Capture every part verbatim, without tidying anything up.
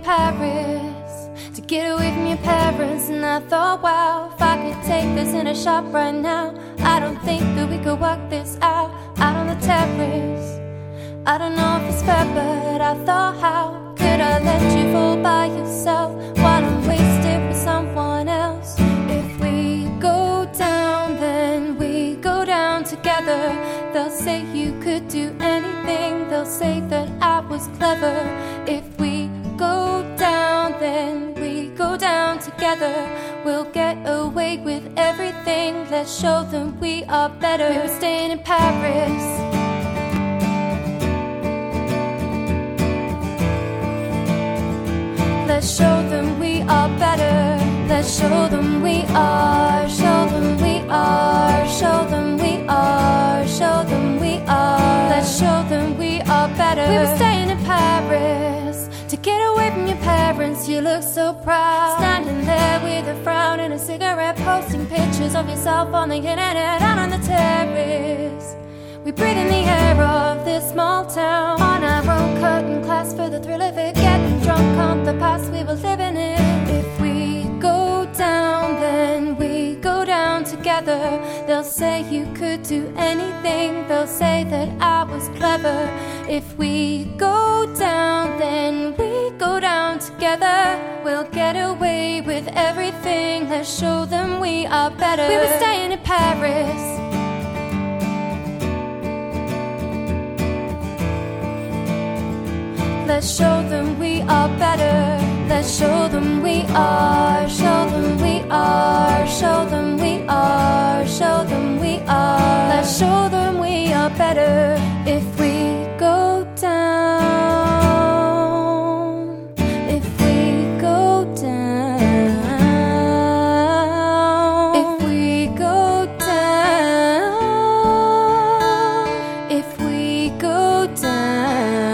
Paris to get away from your parents. And I thought, wow, if I could take this in a shop right now, I don't think that we could work this out, out on the terrace. I don't know if it's fair, but I thought, how could I let you fall by yourself while I'm wasted with someone else? If we go down, then we go down together. They'll say you could do anything, they'll say that I was clever. If we go down, then we go down together. We'll get away with everything. Let's show them we are better. We were staying in Paris. Let's show them we are better. Let's show them we are. Show them we are. Show them we are. Show them we are. Let's show them we are better. We were staying in Paris to get away from your parents. You look so proud, standing there with a frown and a cigarette, posting pictures of yourself on the internet, out on the terrace. We breathe in the air of this small town, on our own curtain class, for the thrill of it, getting drunk on the past we were living in. If we go down, then we go down together. They'll say you could do anything, they'll say that I was clever. If we go down, then we go down together. We'll get away with everything. Let's show them we are better. We were staying in Paris. Let's show them we are better. Let's show them we are. Show them we are. Show them we are. Show them we are. Let's show them we are better. If we go down, if we go down, if we go down, if we go down.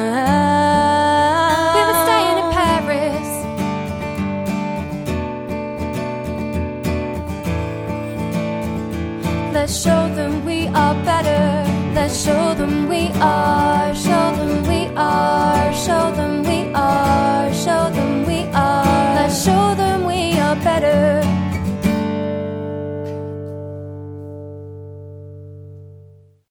Let's show them we are better. Let's show them we are. Show